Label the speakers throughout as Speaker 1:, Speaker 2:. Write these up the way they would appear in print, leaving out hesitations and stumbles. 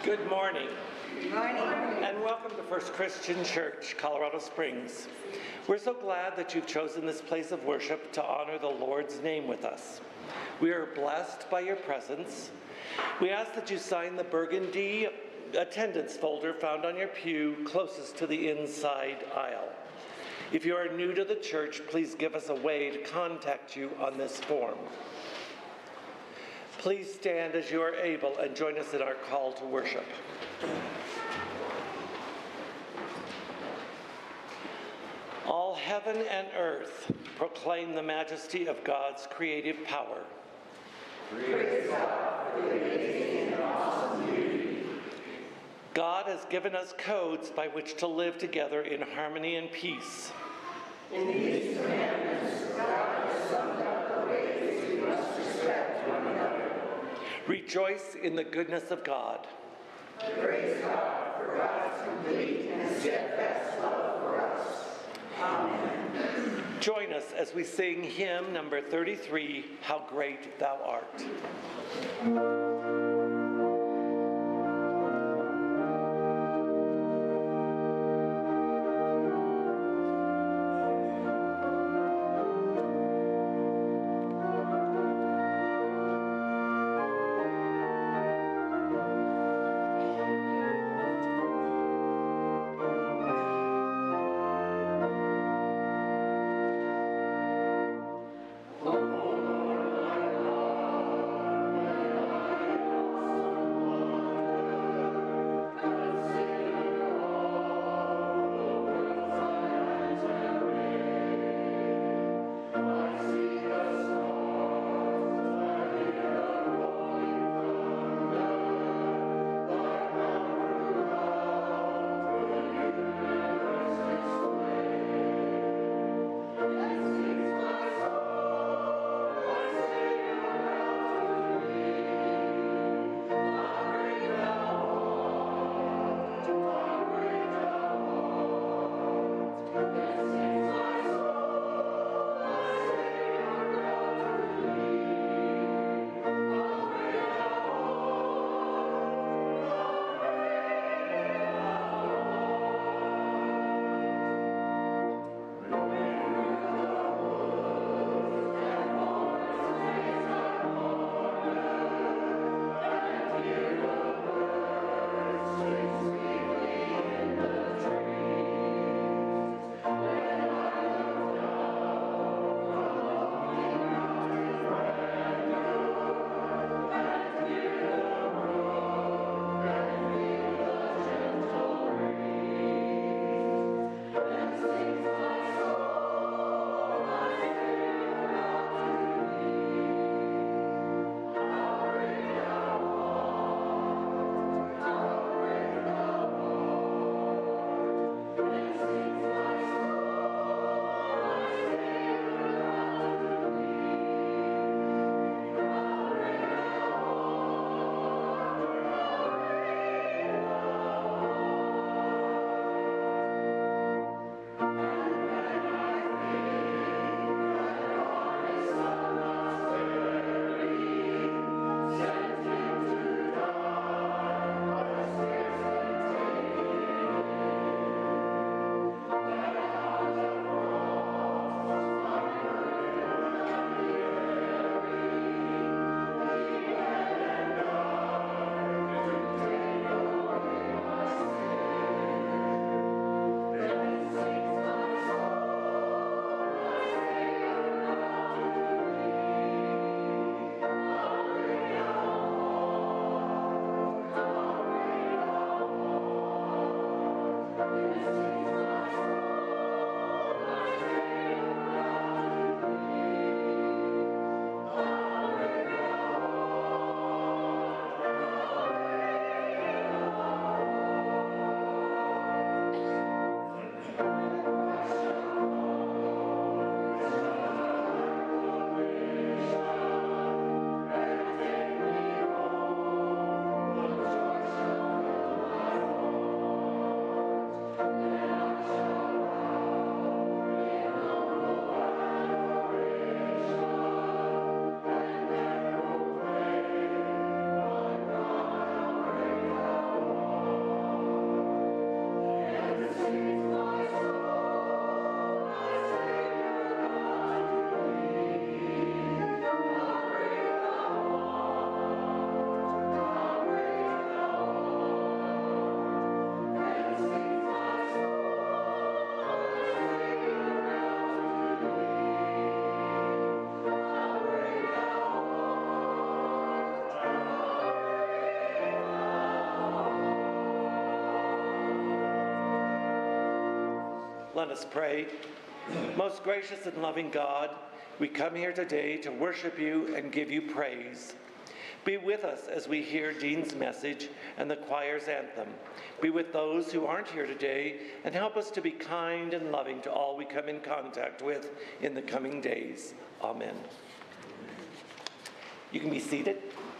Speaker 1: Good morning.
Speaker 2: Good morning.
Speaker 1: And welcome to First Christian Church, Colorado Springs. We're so glad that you've chosen this place of worship to honor the Lord's name with us. We are blessed by your presence. We ask that you sign the burgundy attendance folder found on your pew closest to the inside aisle. If you are new to the church, please give us a way to contact you on this form. Please stand as you are able and join us in our call to worship. All heaven and earth proclaim the majesty of God's creative power.
Speaker 2: Praise God for the amazing and awesome beauty.
Speaker 1: God has given us codes by which to live together in harmony and peace.
Speaker 2: In these commandments, God has summed up the ways we must respect one another.
Speaker 1: Rejoice in the goodness of God.
Speaker 2: Praise God for God's complete and steadfast love for us. Amen.
Speaker 1: Join us as we sing hymn number 33, How Great Thou Art. Let us pray. Most gracious and loving God, we come here today to worship you and give you praise. Be with us as we hear Dean's message and the choir's anthem. Be with those who aren't here today and help us to be kind and loving to all we come in contact with in the coming days. Amen. You can be seated.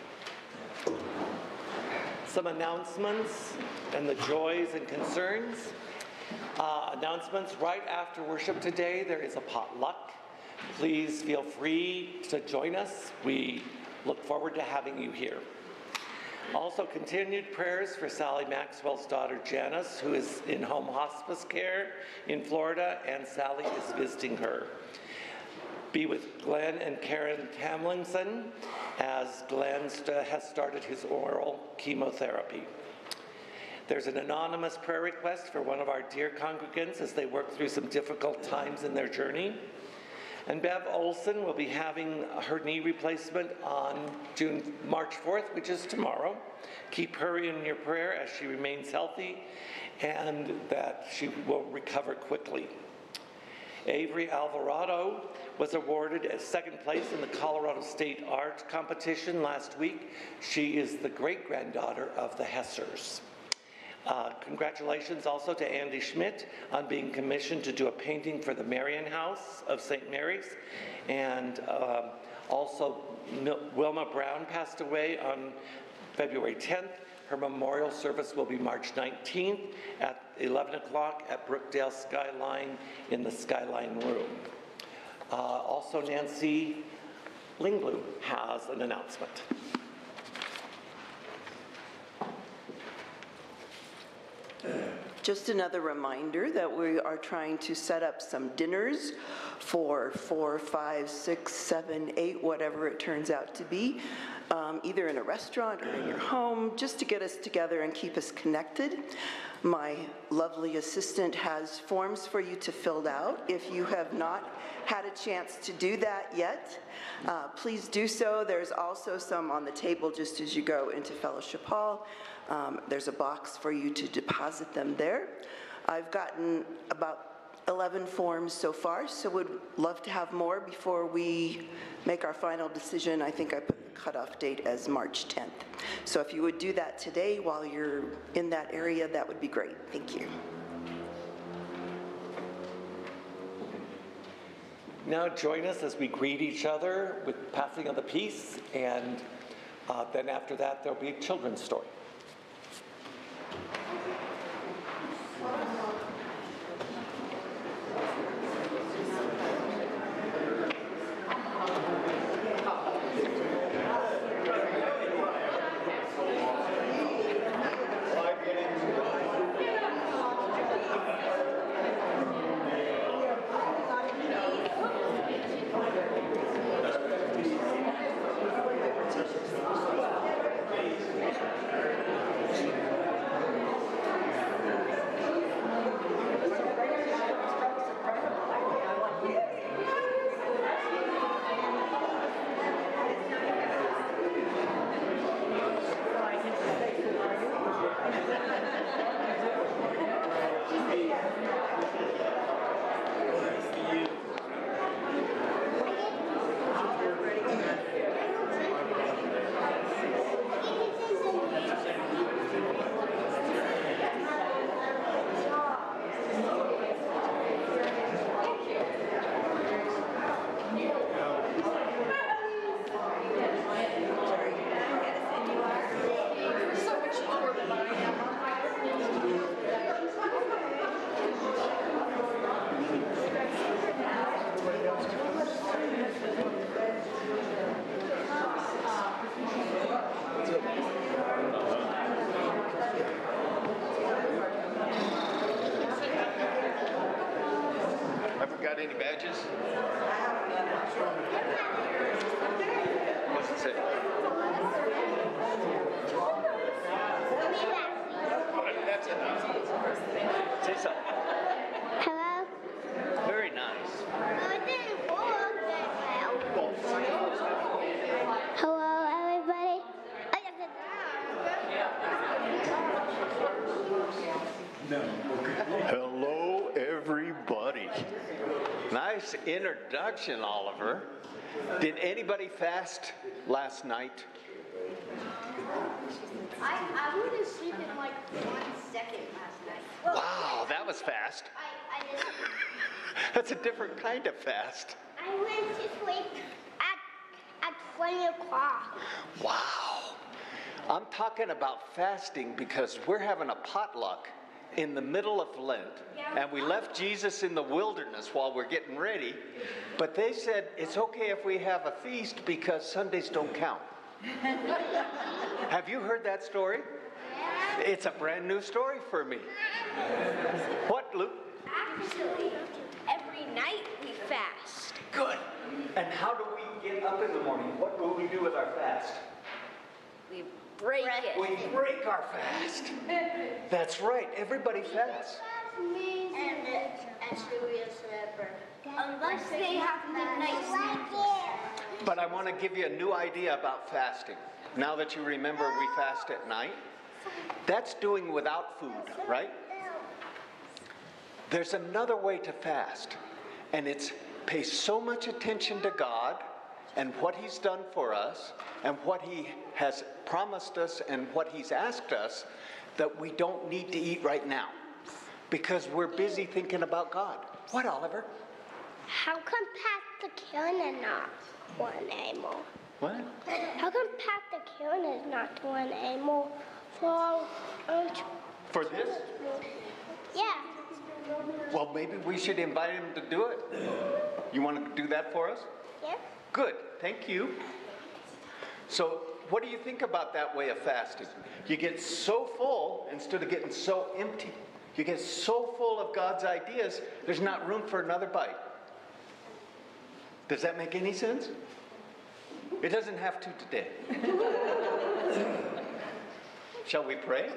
Speaker 1: Some announcements and the joys and concerns. Announcements right after worship today, there is a potluck. Please feel free to join us. We look forward to having you here. Also, continued prayers for Sally Maxwell's daughter Janice, who is in home hospice care in Florida, and Sally is visiting her. Be with Glenn and Karen Tamlinson as Glenn has started his oral chemotherapy. There's an anonymous prayer request for one of our dear congregants as they work through some difficult times in their journey. And Bev Olson will be having her knee replacement on March 4th, which is tomorrow. Keep her in your prayer as she remains healthy and that she will recover quickly. Avery Alvarado was awarded a second place in the Colorado State Art Competition last week. She is the great-granddaughter of the Hessers. Congratulations also to Andy Schmidt on being commissioned to do a painting for the Marian House of St. Mary's. And also Wilma Brown passed away on February 10th. Her memorial service will be March 19th at 11 o'clock at Brookdale Skyline in the Skyline Room. Also, Nancy Linglu has an announcement.
Speaker 3: Just another reminder that we are trying to set up some dinners for 4, 5, 6, 7, 8, whatever it turns out to be, either in a restaurant or in your home, just to get us together and keep us connected. My lovely assistant has forms for you to fill out. If you have not had a chance to do that yet, please do so. There's also some on the table just as you go into Fellowship Hall. There's a box for you to deposit them there. I've gotten about 11 forms so far, so would love to have more before we make our final decision. I think I put the cutoff date as March 10th. So if you would do that today while you're in that area, that would be great. Thank you.
Speaker 1: Now join us as we greet each other with passing of the peace, and then after that there'll be a children's story.
Speaker 4: Nice introduction, Oliver. Did anybody fast last night?
Speaker 5: I went to sleep in like 1 second last night.
Speaker 4: Wow, that was fast.
Speaker 5: I just,
Speaker 4: That's a different kind of fast.
Speaker 5: I went to sleep at 20 o'clock.
Speaker 4: Wow. I'm talking about fasting because we're having a potluck in the middle of Lent, and we left Jesus in the wilderness while we're getting ready, but they said it's okay if we have a feast because Sundays don't count. Have you heard that story? It's a brand new story for me. What, Luke?
Speaker 5: Actually, every night we fast.
Speaker 4: Good. And how do we get up in the morning? What do we do with our fast?
Speaker 5: We break it.
Speaker 4: We break our fast. That's right. Everybody fasts.
Speaker 5: And Julius never. Unless they have midnight sleep.
Speaker 4: But I want to give you a new idea about fasting. Now that you remember we fast at night, that's doing without food, right? There's another way to fast, and it's pay so much attention to God and what He's done for us and what He has promised us and what He's asked us that we don't need to eat right now because we're busy thinking about God. What, Oliver?
Speaker 5: How come Pastor Karen is not one animal?
Speaker 4: What?
Speaker 5: How come Pastor Karen is not one animal
Speaker 4: For this?
Speaker 5: Yeah.
Speaker 4: Well, maybe we should invite him to do it. You want to do that for us?
Speaker 5: Yeah.
Speaker 4: Good, thank you. So, what do you think about that way of fasting? You get so full instead of getting so empty. You get so full of God's ideas, there's not room for another bite. Does that make any sense? It doesn't have to today. Shall we pray?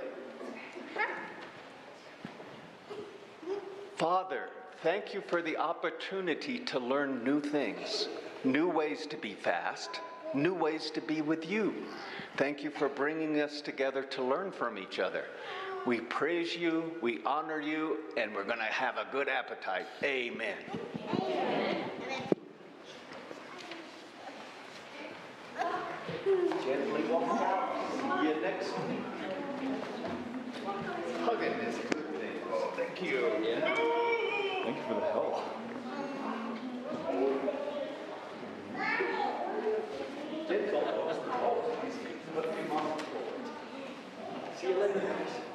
Speaker 4: Father, thank you for the opportunity to learn new things, new ways to be fast, new ways to be with you. Thank you for bringing us together to learn from each other. We praise you, we honor you, and we're going to have a good appetite. Amen. Gently walk out. See you next week. Hugging is a good thing. Oh, thank you. Yeah. Thank you for the help. See you later.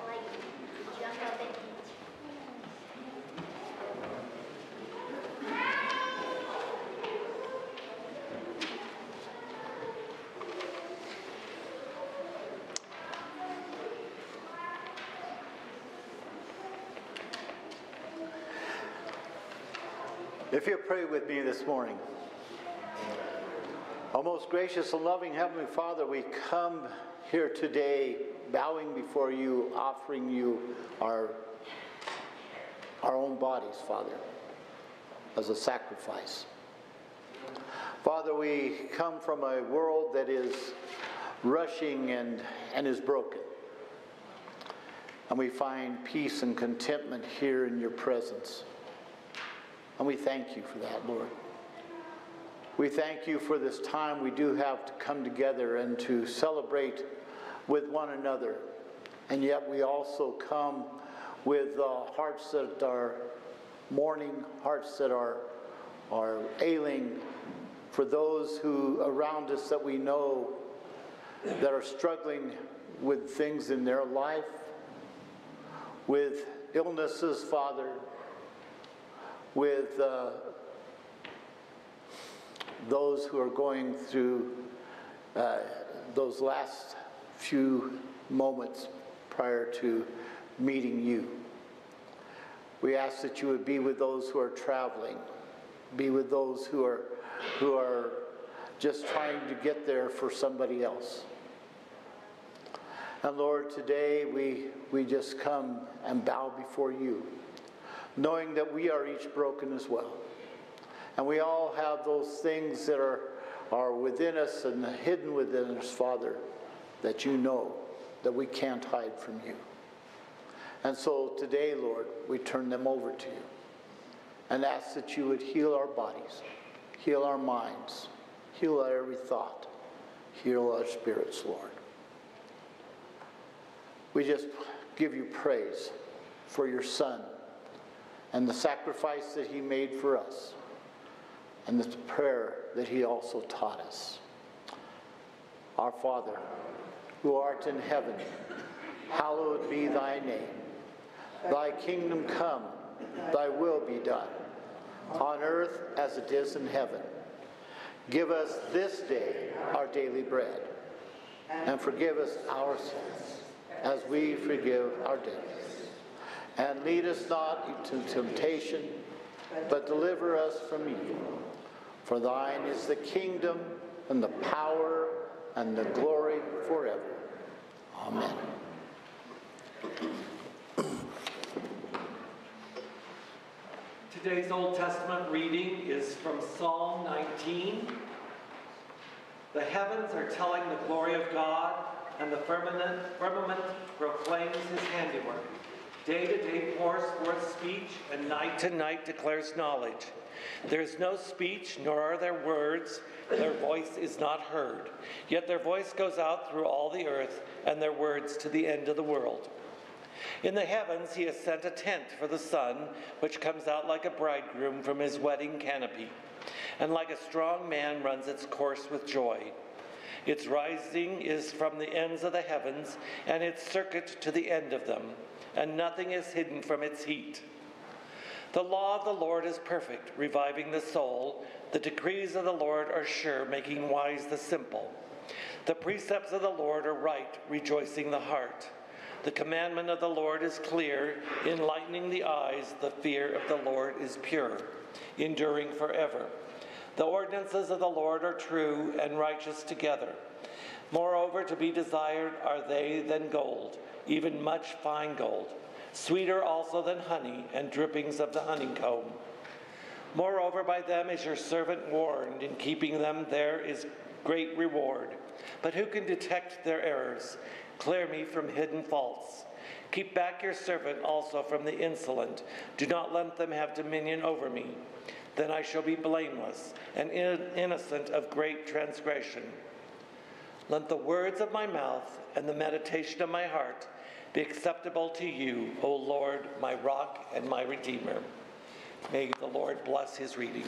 Speaker 6: If you'll pray with me this morning. Our most gracious and loving Heavenly Father, we come here today bowing before you, offering you our own bodies, Father, as a sacrifice. Father, we come from a world that is rushing and is broken. And we find peace and contentment here in your presence. And we thank you for that, Lord. We thank you for this time we do have to come together and to celebrate with one another. And yet we also come with hearts that are mourning, hearts that are ailing, for those who around us that we know that are struggling with things in their life, with illnesses, Father, with those who are going through those last few moments prior to meeting you. We ask that you would be with those who are traveling, be with those who are just trying to get there for somebody else. And Lord, today we just come and bow before you, knowing that we are each broken as well. And we all have those things that are within us and hidden within us, Father, that you know that we can't hide from you. And so today, Lord, we turn them over to you. and ask that you would heal our bodies, heal our minds, heal our every thought, heal our spirits, Lord. We just give you praise for your Son and the sacrifice that he made for us and the prayer that he also taught us. Our Father, who art in heaven, hallowed be thy name. Thy kingdom come, thy will be done, on earth as it is in heaven. Give us this day our daily bread, and forgive us our sins, as we forgive our debtors. And lead us not into temptation, but deliver us from evil. For thine is the kingdom, and the power, and the glory forever. Amen.
Speaker 1: Today's Old Testament reading is from Psalm 19. The heavens are telling the glory of God, and the firmament proclaims his handiwork. Day to day pours forth speech, and night to night declares knowledge. There is no speech, nor are there words. Their voice is not heard. Yet their voice goes out through all the earth, and their words to the end of the world. In the heavens he has sent a tent for the sun, which comes out like a bridegroom from his wedding canopy, and like a strong man runs its course with joy. Its rising is from the ends of the heavens, and its circuit to the end of them, and nothing is hidden from its heat. The law of the Lord is perfect, reviving the soul. The decrees of the Lord are sure, making wise the simple. The precepts of the Lord are right, rejoicing the heart. The commandment of the Lord is clear, enlightening the eyes. The fear of the Lord is pure, enduring forever. The ordinances of the Lord are true and righteous together. Moreover, to be desired are they than gold, even much fine gold, sweeter also than honey and drippings of the honeycomb. Moreover, by them is your servant warned. In keeping them there is great reward. But who can detect their errors? Clear me from hidden faults. Keep back your servant also from the insolent. Do not let them have dominion over me. Then I shall be blameless and innocent of great transgression. Let the words of my mouth and the meditation of my heart be acceptable to you, O Lord, my rock and my redeemer. May the Lord bless his reading.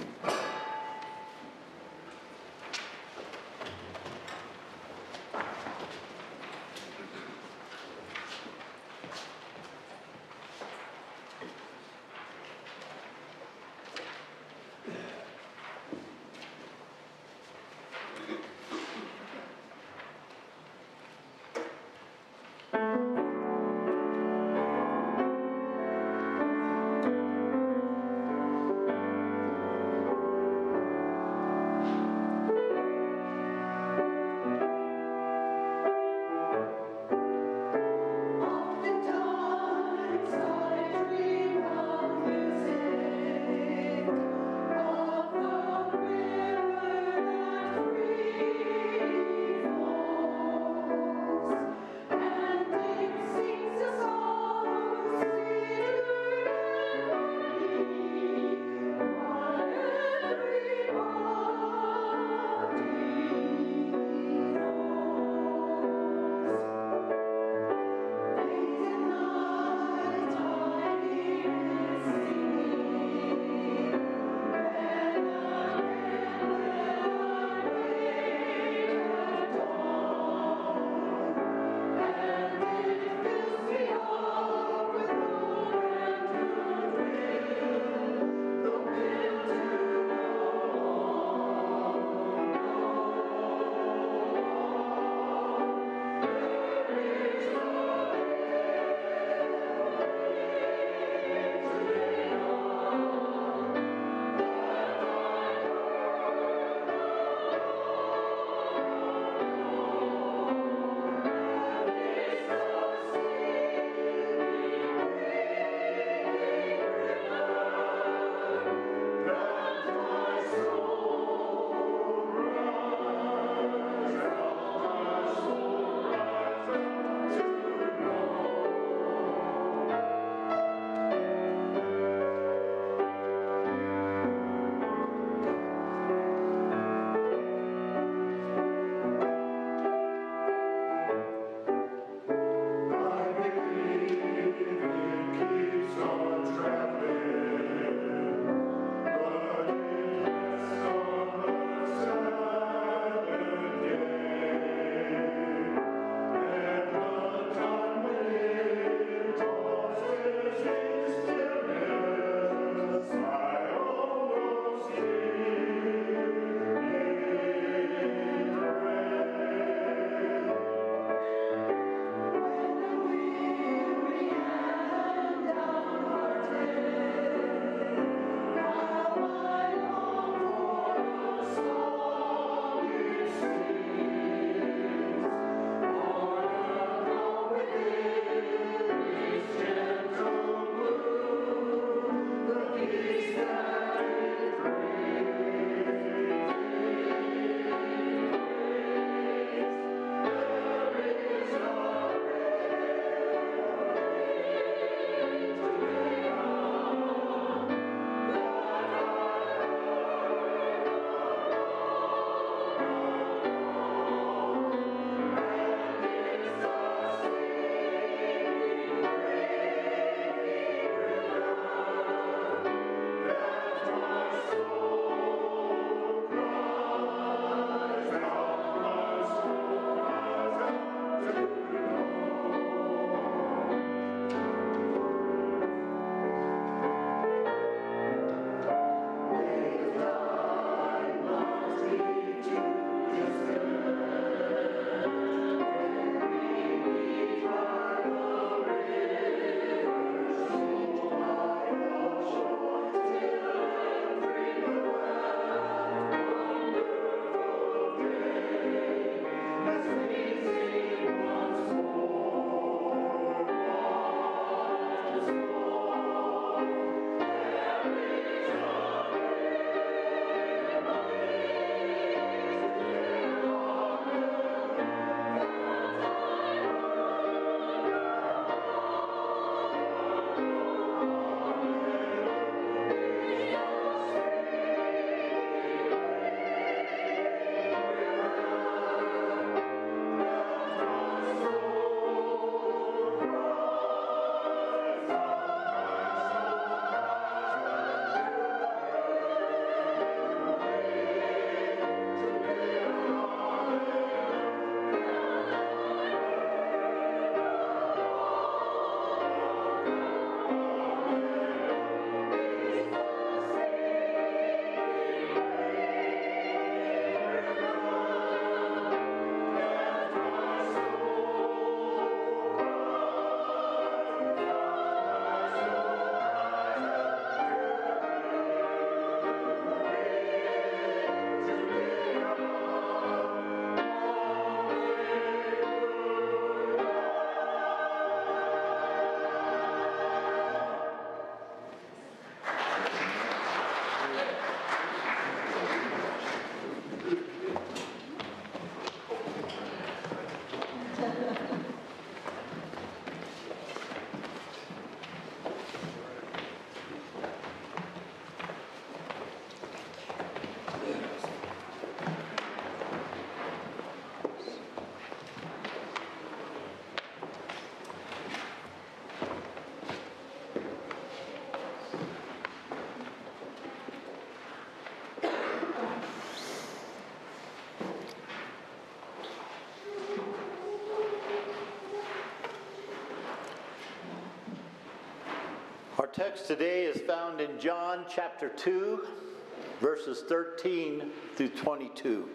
Speaker 6: text today is found in John chapter 2, verses 13 through 22.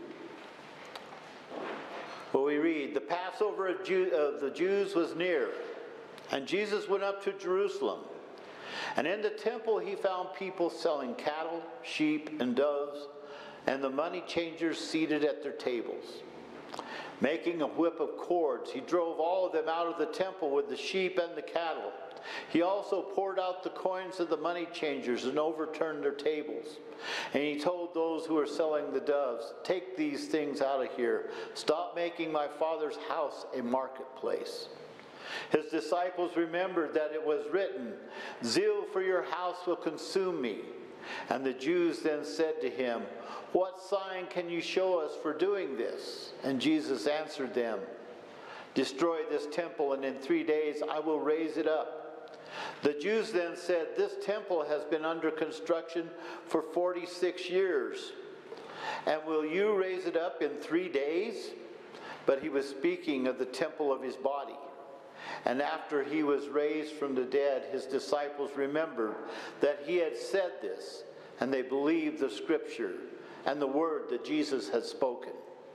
Speaker 6: Where we read, "The Passover of the Jews was near, and Jesus went up to Jerusalem. And in the temple he found people selling cattle, sheep, and doves, and the money changers seated at their tables. Making a whip of cords, he drove all of them out of the temple with the sheep and the cattle. He also poured out the coins of the money changers and overturned their tables. And he told those who were selling the doves, 'Take these things out of here. Stop making my Father's house a marketplace.' His disciples remembered that it was written, 'Zeal for your house will consume me.' And the Jews then said to him, 'What sign can you show us for doing this?' And Jesus answered them, 'Destroy this temple, and in 3 days I will raise it up.' The Jews then said, 'This temple has been under construction for 46 years. And will you raise it up in 3 days?' But he was speaking of the temple of his body. And after he was raised from the dead, his disciples remembered that he had said this, and they believed the scripture and the word that Jesus had spoken."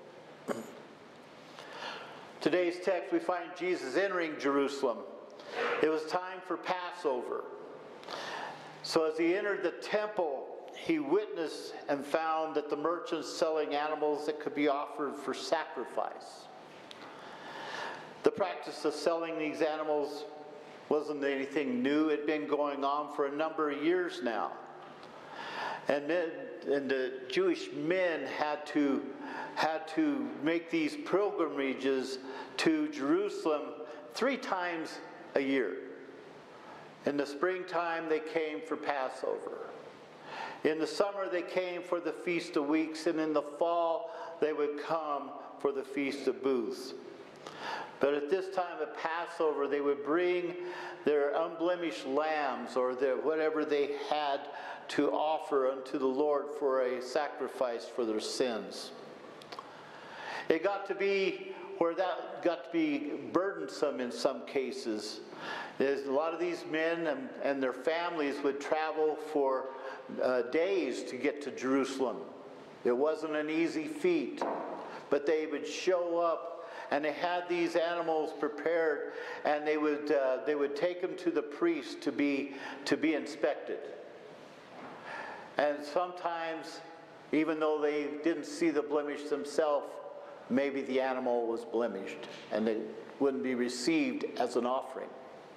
Speaker 6: Today's text, we find Jesus entering Jerusalem. It was time for Passover. So as he entered the temple, he witnessed and found that the merchants selling animals that could be offered for sacrifice. The practice of selling these animals wasn't anything new. It had been going on for a number of years now. And the Jewish men had to make these pilgrimages to Jerusalem 3 times a year. In the springtime, they came for Passover. In the summer, they came for the Feast of Weeks, and in the fall, they would come for the Feast of Booths. But at this time of Passover, they would bring their unblemished lambs or whatever they had to offer unto the Lord for a sacrifice for their sins. It got to be where that got to be burdensome in some cases. A lot of these men and their families would travel for days to get to Jerusalem. It wasn't an easy feat, but they would show up and they had these animals prepared, and they would take them to the priest to be inspected. And sometimes, even though they didn't see the blemish themselves, maybe the animal was blemished and it wouldn't be received as an offering.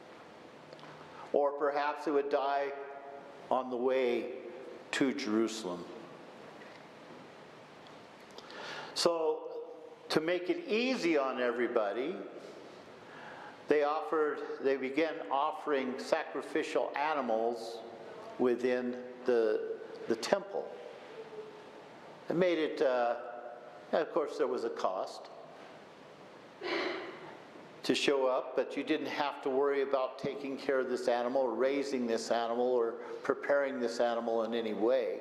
Speaker 6: Or perhaps it would die on the way to Jerusalem. So, to make it easy on everybody, they began offering sacrificial animals within the temple. It made it, of course there was a cost to show up, but you didn't have to worry about taking care of this animal, or raising this animal, or preparing this animal in any way.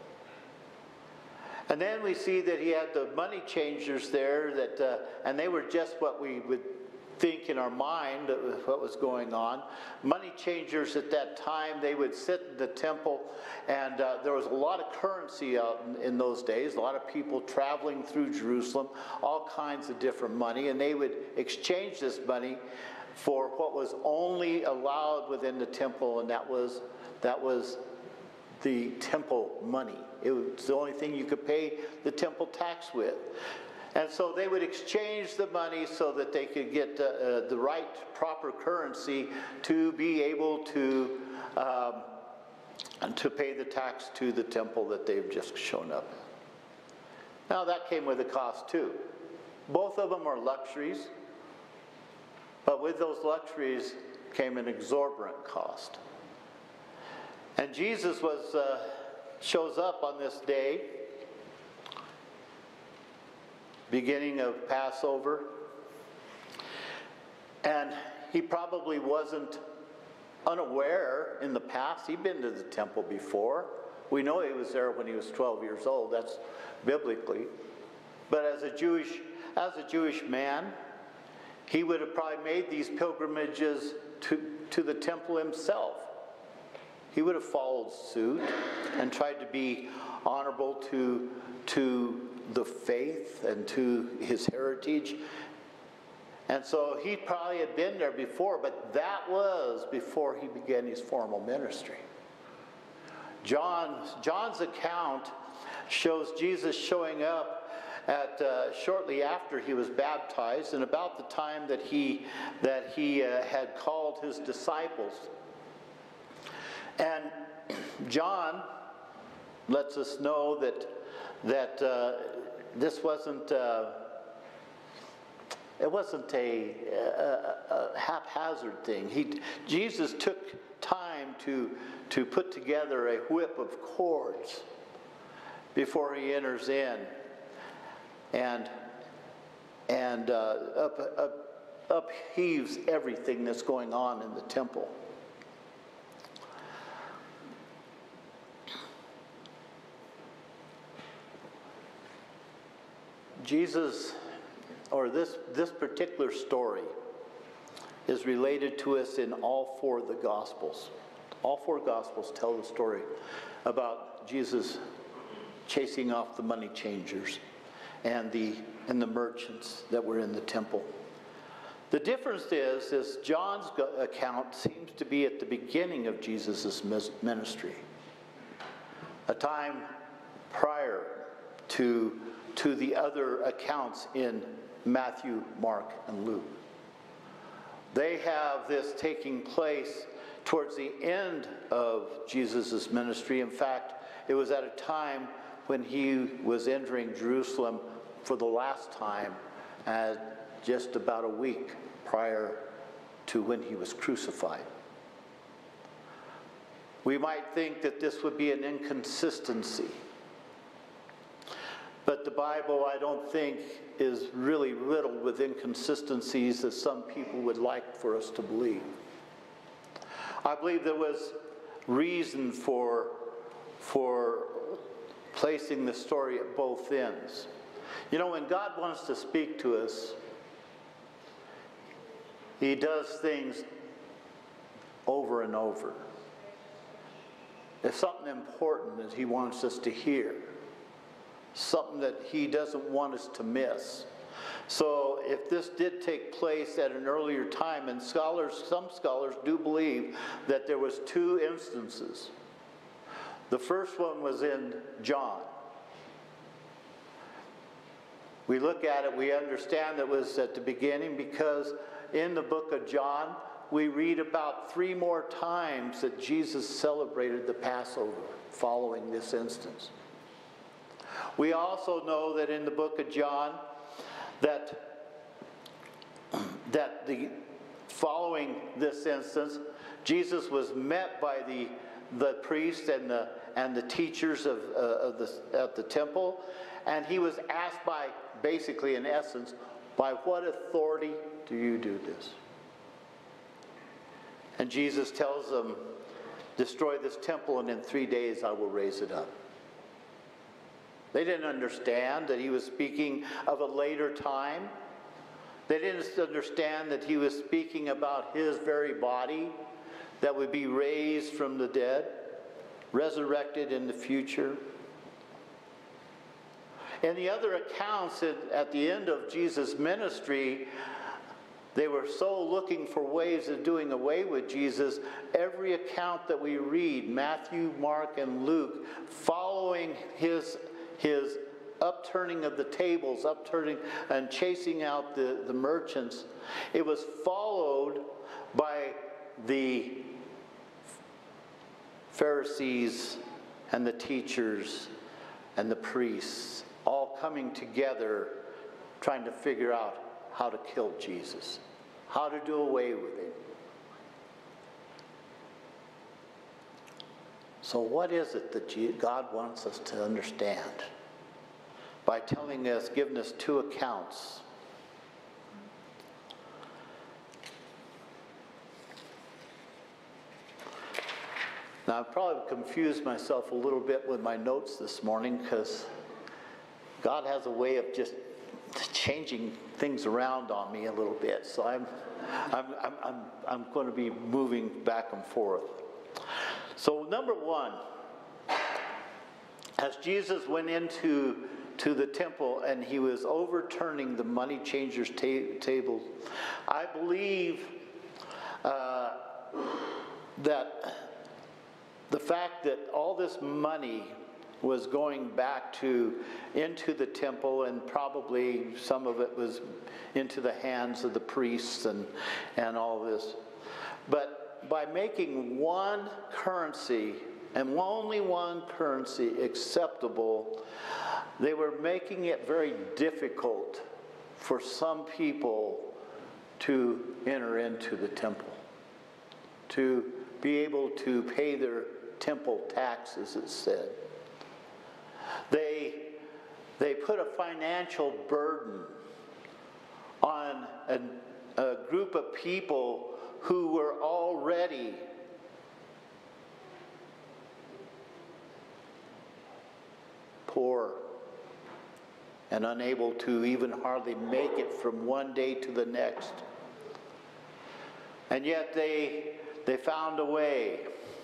Speaker 6: And then we see that he had the money changers there, and they were just what we would think in our mind what was going on. Money changers at that time, they would sit in the temple, and there was a lot of currency out in those days, a lot of people traveling through Jerusalem, all kinds of different money, and they would exchange this money for what was only allowed within the temple, and that was the temple money. It was the only thing you could pay the temple tax with. And so they would exchange the money so that they could get the right, proper currency to be able to pay the tax to the temple that they've just shown up. Now that came with a cost too. Both of them are luxuries, but with those luxuries came an exorbitant cost. And Jesus shows up on this day, beginning of Passover, and he probably wasn't unaware in the past. He'd been to the temple before. We know he was there when he was 12 years old. That's biblically. But as a Jewish man, he would have probably made these pilgrimages to the temple himself. he would have followed suit and tried to be honorable to the faith and to his heritage. And so he probably had been there before, but that was before he began his formal ministry. John's account shows Jesus showing up shortly after he was baptized, and about the time that he had called his disciples. And John lets us know that this wasn't it wasn't a haphazard thing. Jesus took time to put together a whip of cords before he enters in and upheaves everything that's going on in the temple. Jesus, or this particular story, is related to us in all four of the Gospels. All four Gospels tell the story about Jesus chasing off the money changers and the merchants that were in the temple. The difference is John's account seems to be at the beginning of Jesus' ministry, a time prior to the other accounts in Matthew, Mark, and Luke. They have this taking place towards the end of Jesus' ministry. In fact, it was at a time when he was entering Jerusalem for the last time, just about a week prior to when he was crucified. We might think that this would be an inconsistency, but the Bible, I don't think, is really riddled with inconsistencies as some people would like for us to believe. I believe there was reason for placing the story at both ends. You know, when God wants to speak to us, he does things over and over. If something important that he wants us to hear, something that he doesn't want us to miss. So if this did take place at an earlier time, and some scholars do believe that there was two instances. The first one was in John. We look at it, we understand that it was at the beginning, because in the book of John, we read about 3 more times that Jesus celebrated the Passover following this instance. We also know that in the book of John, that following this instance, Jesus was met by the priests and the teachers at the temple, and he was asked by, basically in essence, by what authority do you do this? And Jesus tells them, destroy this temple and in 3 days I will raise it up. They didn't understand that he was speaking of a later time. They didn't understand that he was speaking about his very body that would be raised from the dead, resurrected in the future. In the other accounts at the end of Jesus' ministry, they were so looking for ways of doing away with Jesus. Every account that we read, Matthew, Mark, and Luke, following his upturning of the tables, upturning and chasing out the merchants, it was followed by the Pharisees and the teachers and the priests all coming together trying to figure out how to kill Jesus, how to do away with him. So what is it that God wants us to understand by telling us, giving us 2 accounts? Now, I've probably confused myself a little bit with my notes this morning, because God has a way of just changing things around on me a little bit. So I'm going to be moving back and forth. So number one, as Jesus went into the temple and he was overturning the money changers' tables, I believe that the fact that all this money was going back into the temple, and probably some of it was into the hands of the priests and all this. But by making one currency, and only one currency, acceptable, they were making it very difficult for some people to enter into the temple, to be able to pay their temple taxes, it said. They put a financial burden on a group of people who were already poor and unable to even hardly make it from one day to the next. And yet they found a way.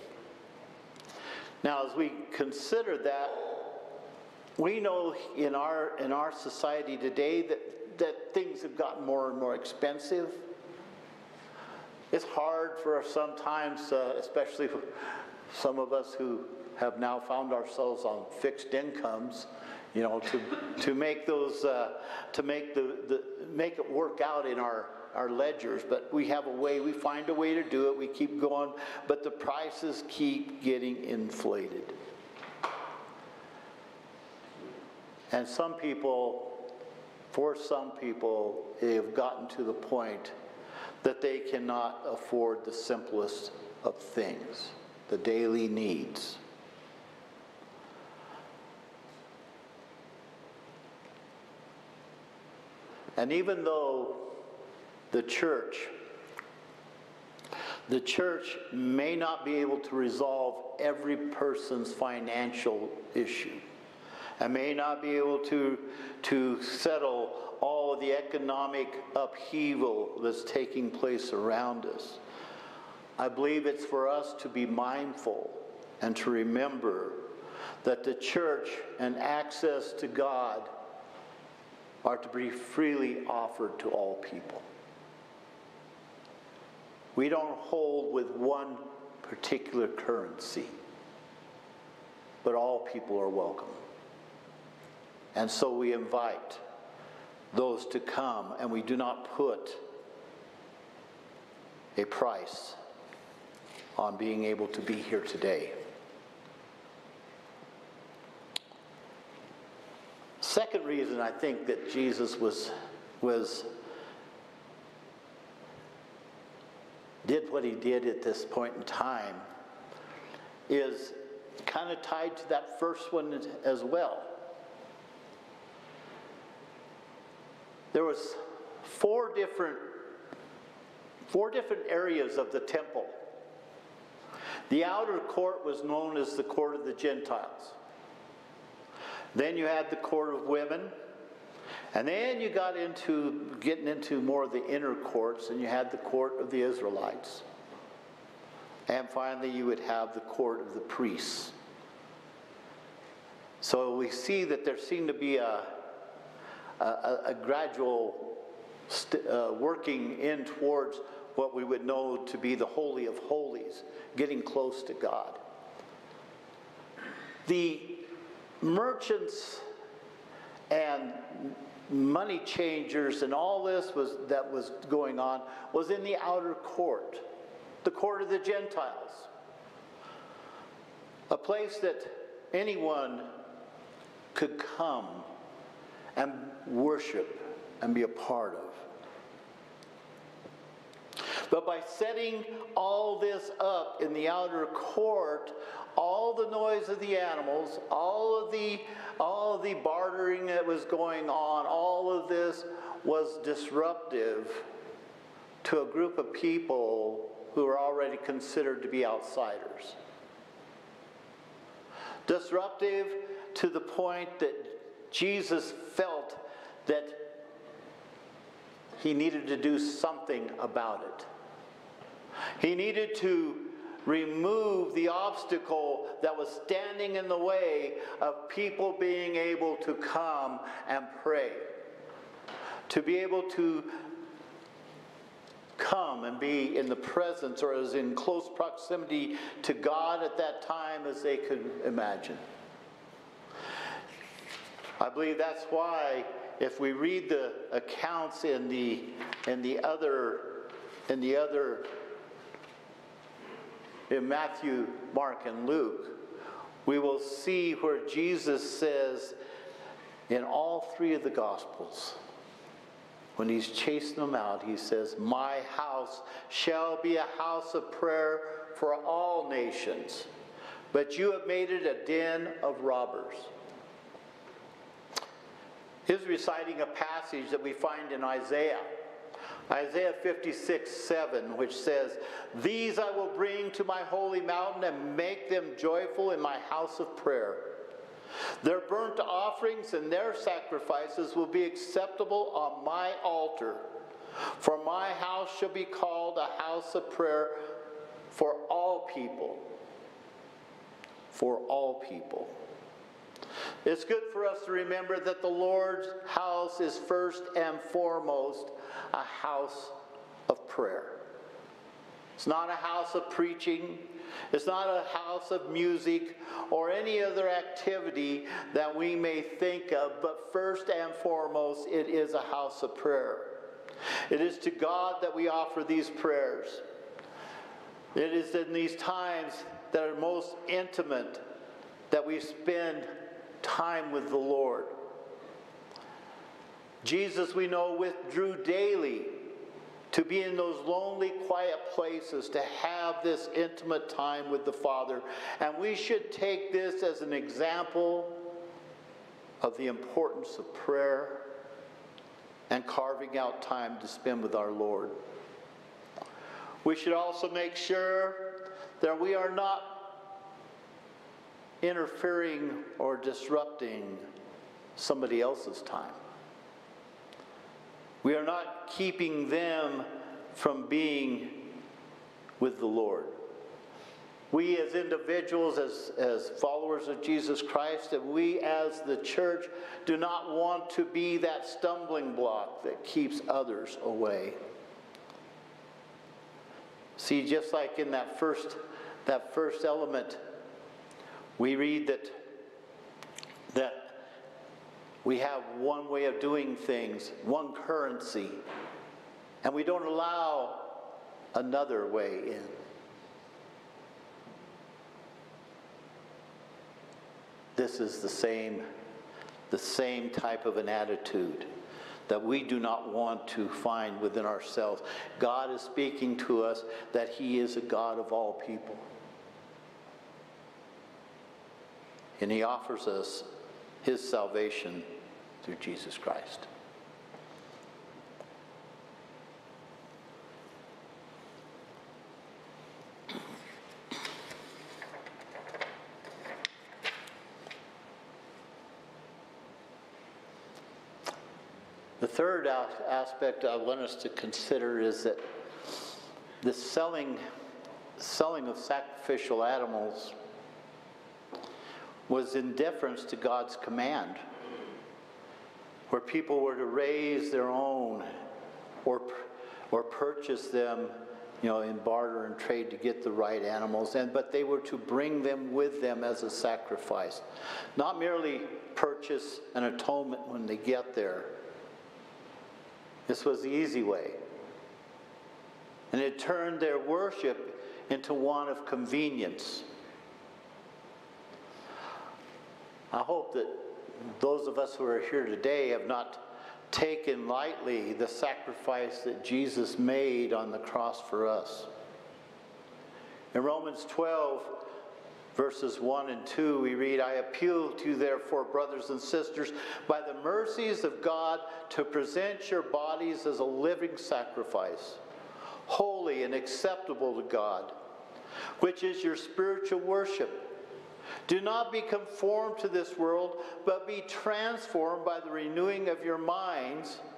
Speaker 6: Now, as we consider that, we know in our society today that things have gotten more and more expensive. It's hard for us sometimes, especially for some of us who have now found ourselves on fixed incomes, to make those make it work out in our ledgers. But we have a way. We find a way to do it. We keep going, but the prices keep getting inflated. And for some people, they have gotten to the point that they cannot afford the simplest of things, the daily needs. And even though the church may not be able to resolve every person's financial issue, and may not be able to settle all of the economic upheaval that's taking place around us, I believe it's for us to be mindful and to remember that the church and access to God are to be freely offered to all people. We don't hold with one particular currency, but all people are welcome. And so we invite those to come, and we do not put a price on being able to be here today. Second reason I think that Jesus did what he did at this point in time is kind of tied to that first one as well. There was four different areas of the temple. The outer court was known as the court of the Gentiles. Then you had the court of women, and then you got into getting into more of the inner courts, and you had the court of the Israelites. And finally you would have the court of the priests. So we see that there seemed to be a gradual working in towards what we would know to be the Holy of Holies, getting close to God. The merchants and money changers and all this that was going on was in the outer court, the court of the Gentiles, a place that anyone could come and worship and be a part of. But by setting all this up in the outer court, all the noise of the animals, all of the bartering that was going on, all of this was disruptive to a group of people who are already considered to be outsiders. Disruptive to the point that Jesus felt that he needed to do something about it. He needed to remove the obstacle that was standing in the way of people being able to come and pray. To be able to come and be in the presence or as in close proximity to God at that time as they could imagine. I believe that's why if we read the accounts in Matthew, Mark, and Luke, we will see where Jesus says in all three of the Gospels, when he's chasing them out, he says, "My house shall be a house of prayer for all nations, but you have made it a den of robbers." He's reciting a passage that we find in Isaiah 56:7, which says, "These I will bring to my holy mountain and make them joyful in my house of prayer. Their burnt offerings and their sacrifices will be acceptable on my altar. For my house shall be called a house of prayer for all people." For all people. It's good for us to remember that the Lord's house is first and foremost a house of prayer. It's not a house of preaching. It's not a house of music or any other activity that we may think of, but first and foremost, it is a house of prayer. It is to God that we offer these prayers. It is in these times that are most intimate that we spend time with the Lord. Jesus, we know, withdrew daily to be in those lonely, quiet places, to have this intimate time with the Father. And we should take this as an example of the importance of prayer and carving out time to spend with our Lord. We should also make sure that we are not interfering or disrupting somebody else's time. We are not keeping them from being with the Lord. We as individuals, as followers of Jesus Christ, and we as the church do not want to be that stumbling block that keeps others away. See, just like in that first element, we read that we have one way of doing things, one currency, and we don't allow another way in. This is the same type of an attitude that we do not want to find within ourselves. God is speaking to us that He is a God of all people. And He offers us His salvation through Jesus Christ. The third aspect I want us to consider is that the selling of sacrificial animals was in deference to God's command, where people were to raise their own or purchase them, in barter and trade to get the right animals, but they were to bring them with them as a sacrifice, not merely purchase an atonement when they get there. This was the easy way. And it turned their worship into one of convenience. I hope that those of us who are here today have not taken lightly the sacrifice that Jesus made on the cross for us. In Romans 12, verses 1 and 2, we read, "I appeal to you, therefore, brothers and sisters, by the mercies of God, to present your bodies as a living sacrifice, holy and acceptable to God, which is your spiritual worship. Do not be conformed to this world, but be transformed by the renewing of your minds,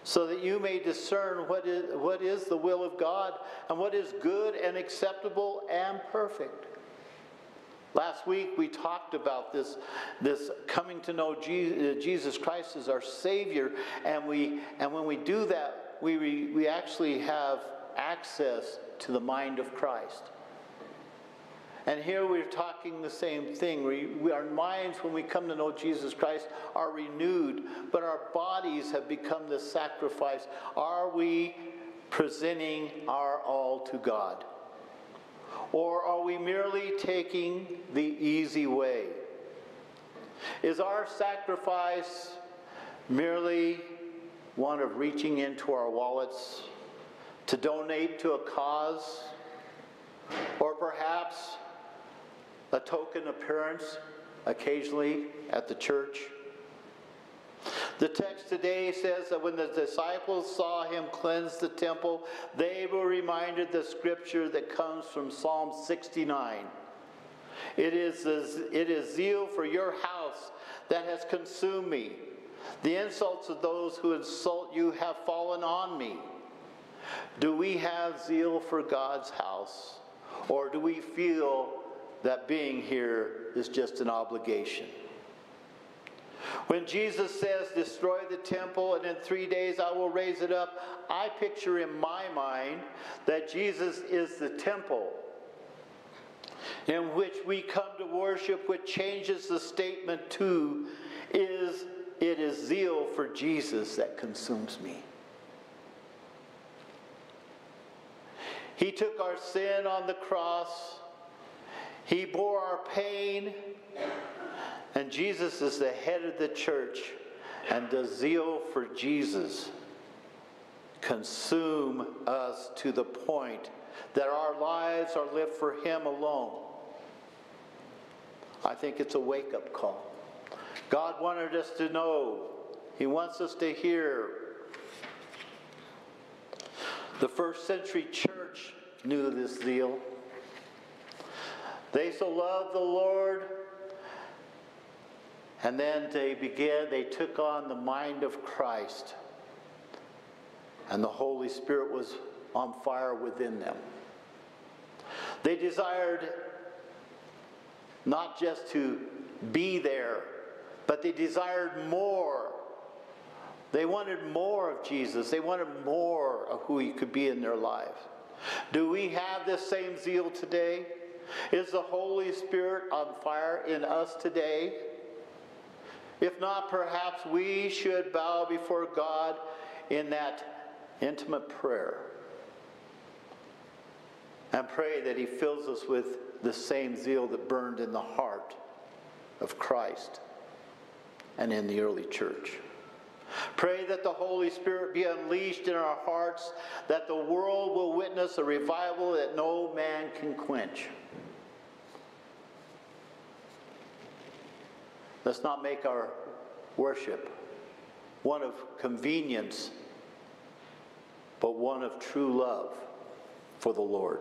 Speaker 6: so that you may discern what is the will of God and what is good and acceptable and perfect. Last week we talked about this coming to know Jesus Christ as our Savior, and when we do that, we actually have access to the mind of Christ. And here we're talking the same thing. Our minds, when we come to know Jesus Christ, are renewed, but our bodies have become the sacrifice. Are we presenting our all to God? Or are we merely taking the easy way? Is our sacrifice merely one of reaching into our wallets to donate to a cause? Or perhaps a token appearance occasionally at the church? The text today says that when the disciples saw him cleanse the temple, they were reminded the scripture that comes from Psalm 69. It is zeal for your house that has consumed me. The insults of those who insult you have fallen on me. Do we have zeal for God's house? Or do we feel that being here is just an obligation? When Jesus says, destroy the temple and in 3 days I will raise it up, I picture in my mind that Jesus is the temple in which we come to worship, which changes the statement to, it is zeal for Jesus that consumes me. He took our sin on the cross. He bore our pain. And Jesus is the head of the church. And does zeal for Jesus consume us to the point that our lives are lived for him alone? I think it's a wake-up call. God wanted us to know. He wants us to hear. The first century church knew this zeal. They so loved the Lord, and then they took on the mind of Christ, and the Holy Spirit was on fire within them. They desired not just to be there, but they desired more. They wanted more of Jesus. They wanted more of who he could be in their lives. Do we have this same zeal today? Is the Holy Spirit on fire in us today? If not, perhaps we should bow before God in that intimate prayer and pray that he fills us with the same zeal that burned in the heart of Christ and in the early church. Pray that the Holy Spirit be unleashed in our hearts, that the world will witness a revival that no man can quench. Let's not make our worship one of convenience, but one of true love for the Lord.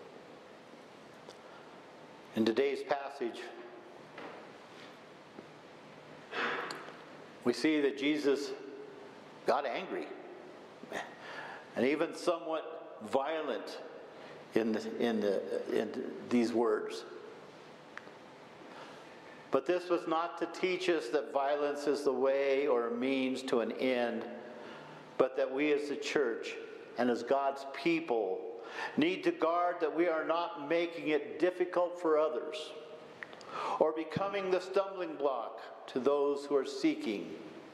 Speaker 6: In today's passage, we see that Jesus got angry and even somewhat violent in these words. But this was not to teach us that violence is the way or a means to an end, but that we as the church and as God's people need to guard that we are not making it difficult for others or becoming the stumbling block to those who are seeking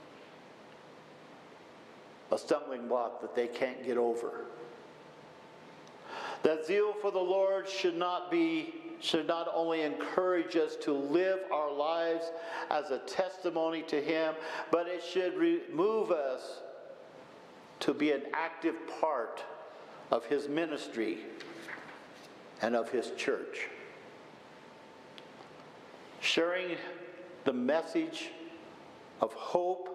Speaker 6: a stumbling block that they can't get over. That zeal for the Lord should not only encourage us to live our lives as a testimony to him, but it should move us to be an active part of his ministry and of his church. Sharing the message of hope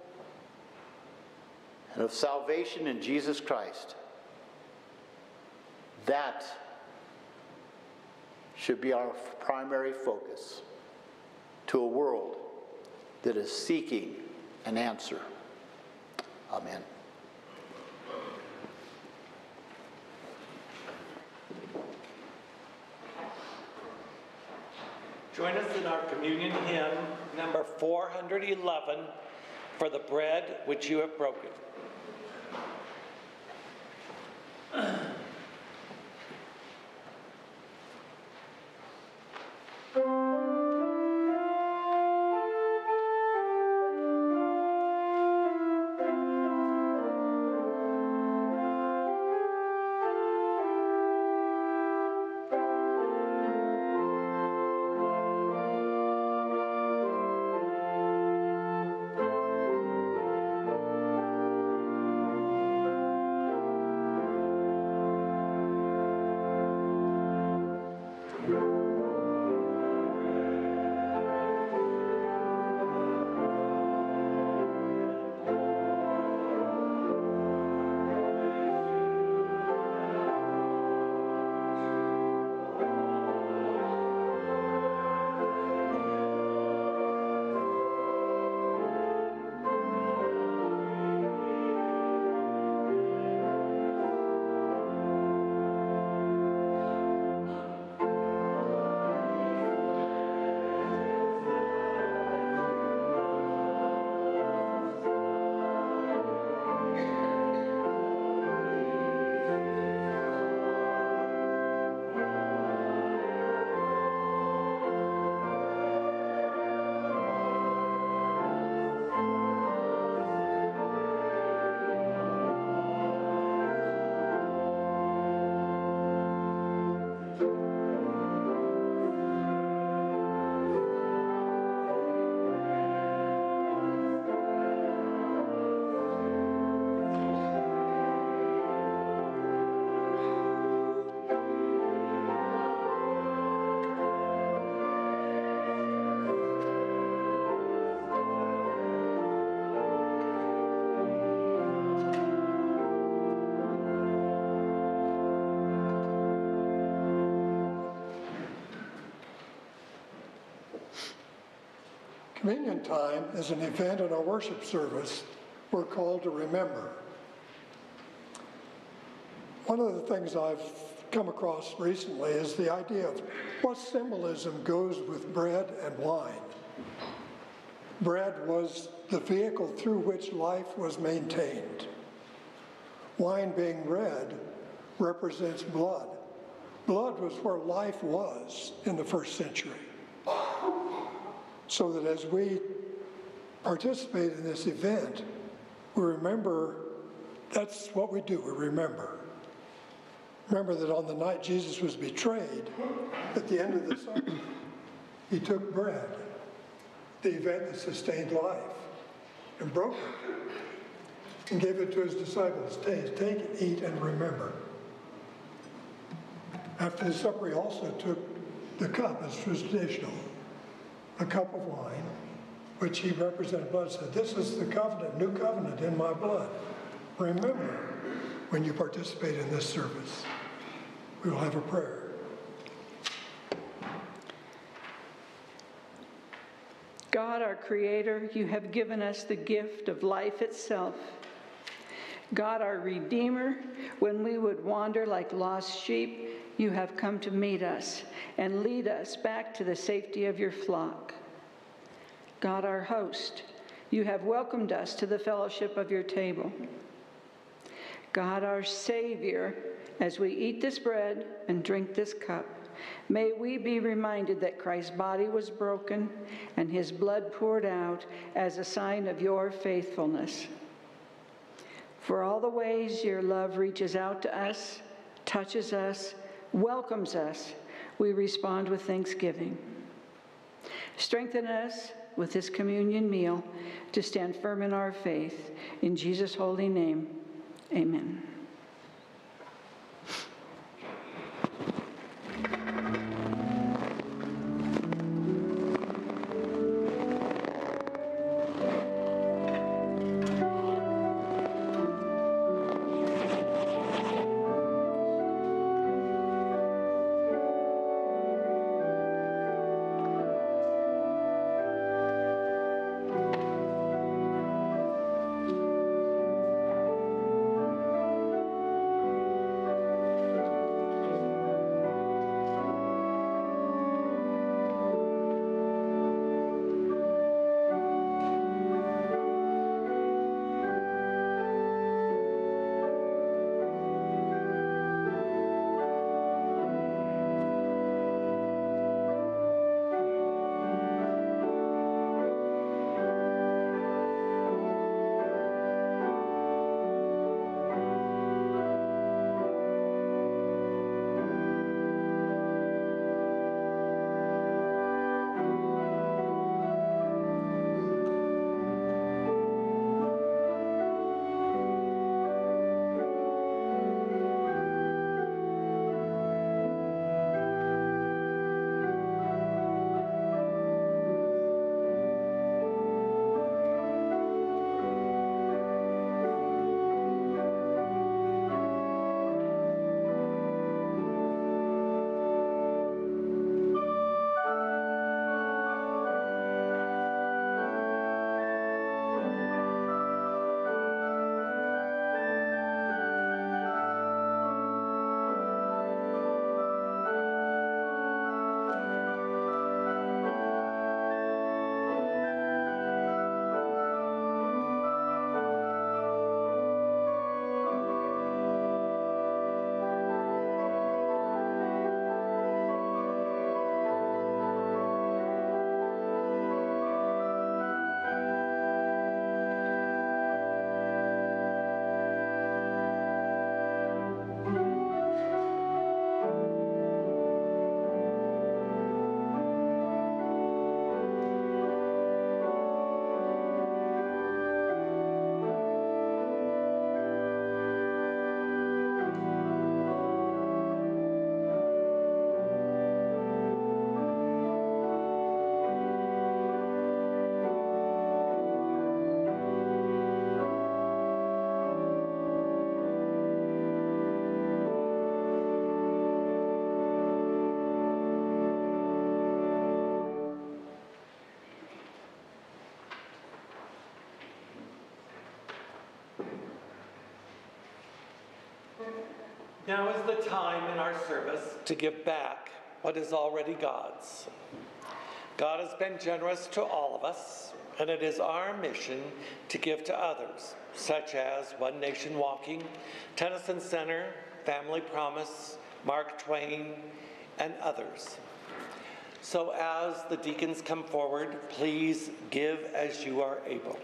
Speaker 6: and of salvation in Jesus Christ. That should be our primary focus to a world that is seeking an answer. Amen.
Speaker 1: Join us in our communion hymn, number 411, For the Bread Which You Have Broken.
Speaker 7: Communion time is an event in our worship service we're called to remember. One of the things I've come across recently is the idea of what symbolism goes with bread and wine. Bread was the vehicle through which life was maintained. Wine, being red, represents blood. Blood was where life was in the first century. So that as we participate in this event, we remember that's what we do, we remember. Remember that on the night Jesus was betrayed, at the end of the supper, he took bread, the event that sustained life, and broke it, and gave it to his disciples. Take it, eat, and remember. After the supper, he also took the cup, as traditional, a cup of wine, which he represented blood, said, "This is the covenant, new covenant in my blood. Remember when you participate in this service." We will have a prayer.
Speaker 2: God, our Creator, you have given us the gift of life itself. God, our Redeemer, when we would wander like lost sheep, you have come to meet us and lead us back to the safety of your flock. God, our host, you have welcomed us to the fellowship of your table. God, our Savior, as we eat this bread and drink this cup, may we be reminded that Christ's body was broken and his blood poured out as a sign of your faithfulness. For all the ways your love reaches out to us, touches us, welcomes us, we respond with thanksgiving. Strengthen us with this communion meal to stand firm in our faith. In Jesus' holy name, amen.
Speaker 1: Now is the time in our service to give back what is already God's. God has been generous to all of us, and it is our mission to give to others, such as One Nation Walking, Tennyson Center, Family Promise, Mark Twain, and others. So as the deacons come forward, please give as you are able.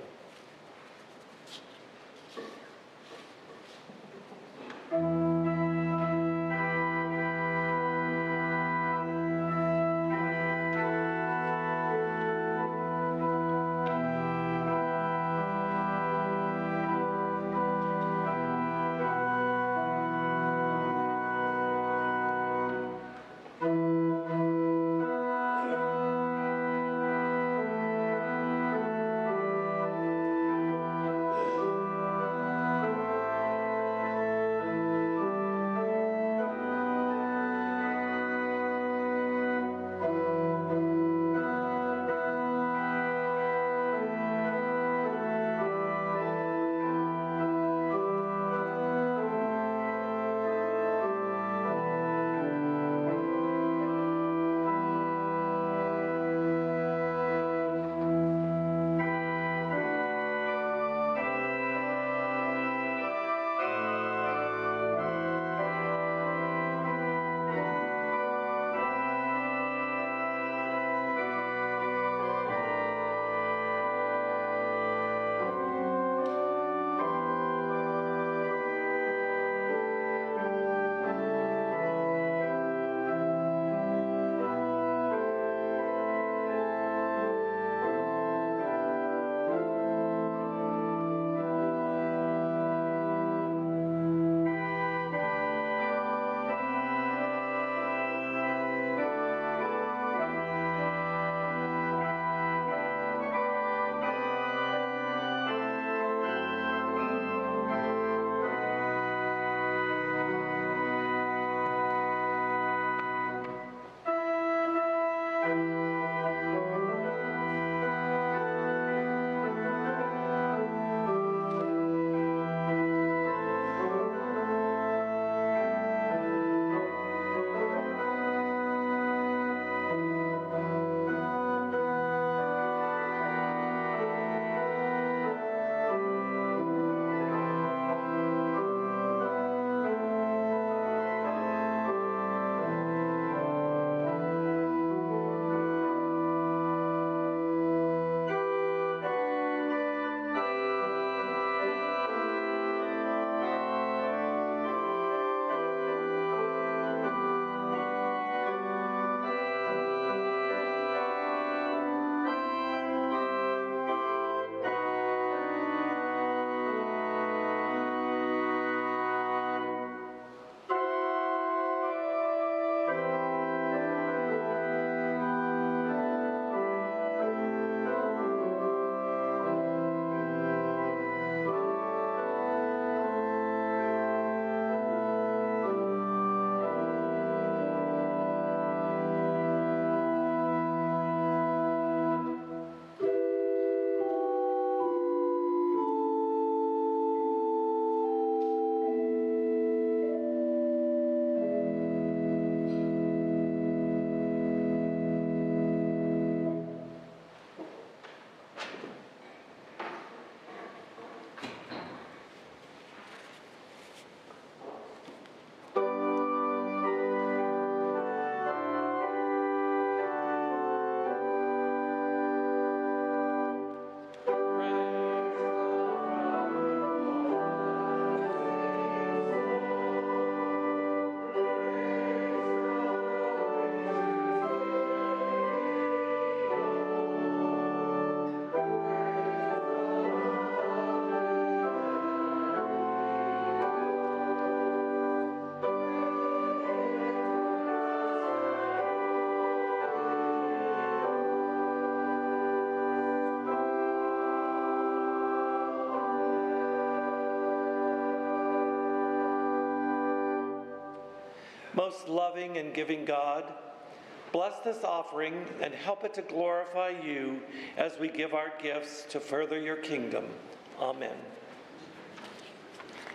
Speaker 1: Most loving and giving God, bless this offering and help it to glorify you as we give our gifts to further your kingdom. Amen.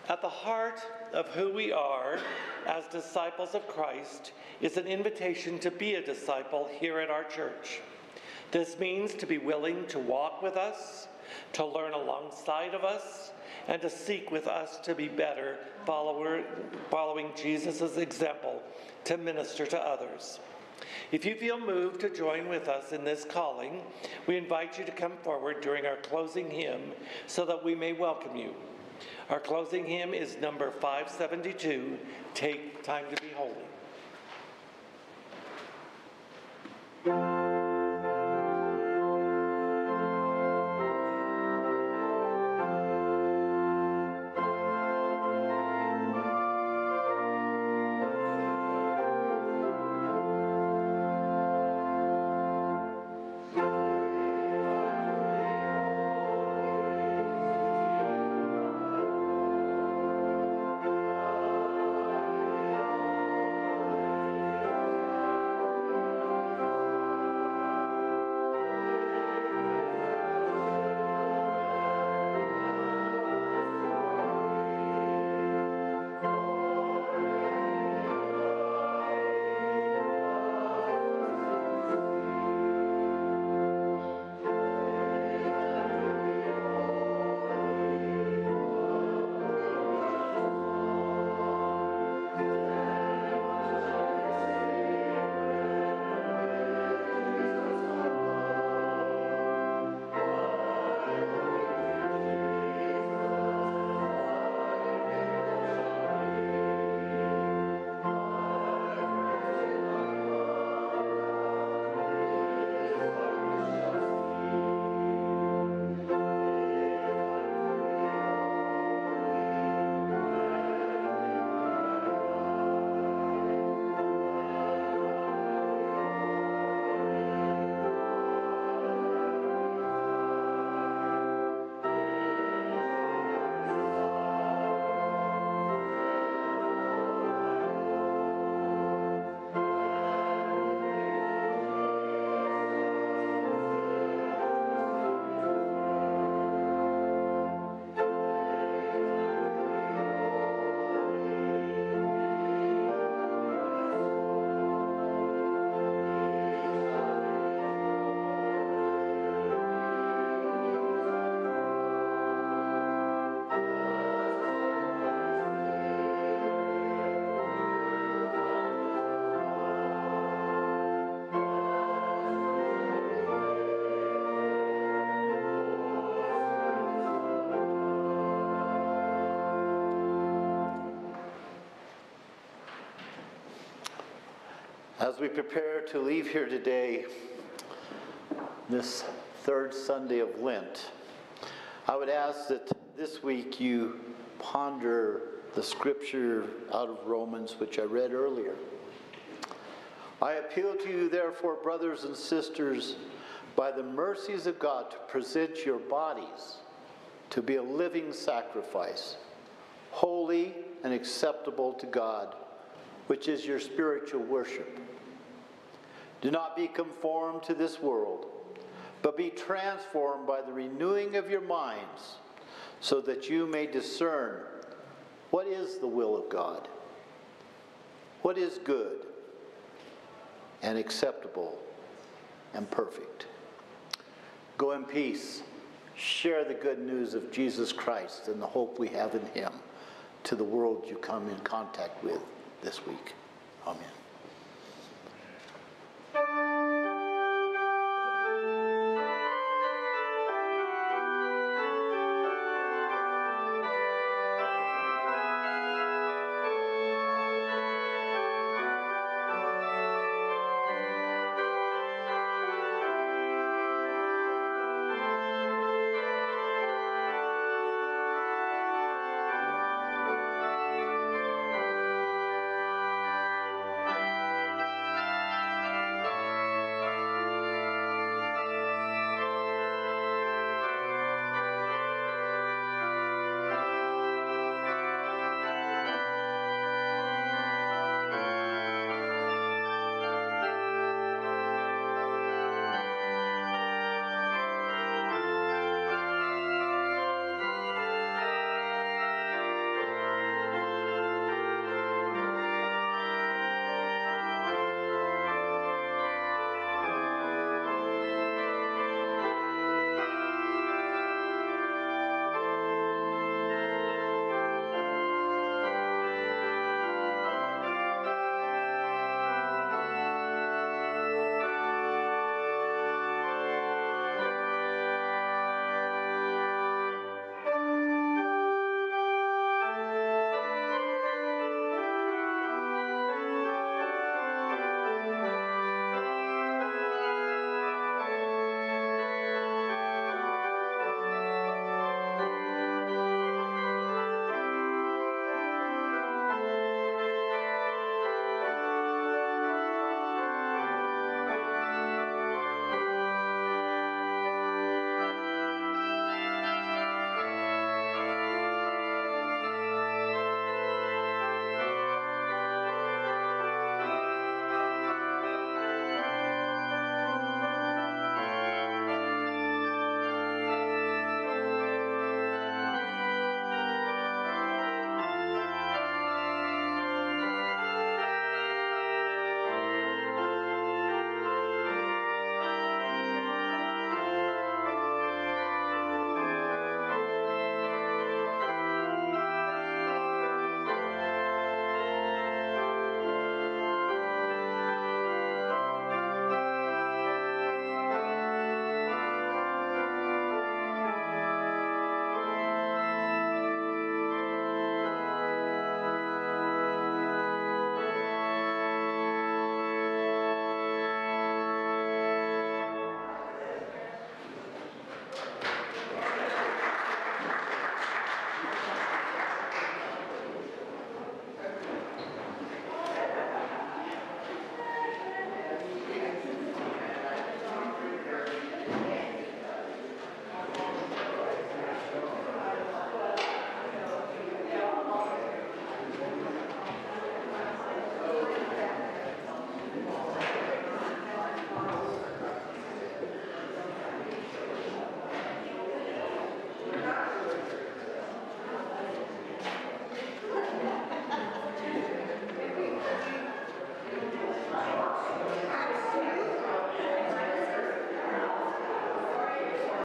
Speaker 1: At the heart of who we are as disciples of Christ is an invitation to be a disciple here at our church. This means to be willing to walk with us, to learn alongside of us, and to seek with us to be better following Jesus' example to minister to others. If you feel moved to join with us in this calling, we invite you to come forward during our closing hymn so that we may welcome you. Our closing hymn is number 572, Take Time to Be Holy.
Speaker 6: As we prepare to leave here today, this third Sunday of Lent, I would ask that this week you ponder the scripture out of Romans, which I read earlier. I appeal to you, therefore, brothers and sisters, by the mercies of God, to present your bodies to be a living sacrifice, holy and acceptable to God, which is your spiritual worship. Do not be conformed to this world, but be transformed by the renewing of your minds, so that you may discern what is the will of God, what is good and acceptable and perfect. Go in peace. Share the good news of Jesus Christ and the hope we have in him to the world you come in contact with this week. Amen.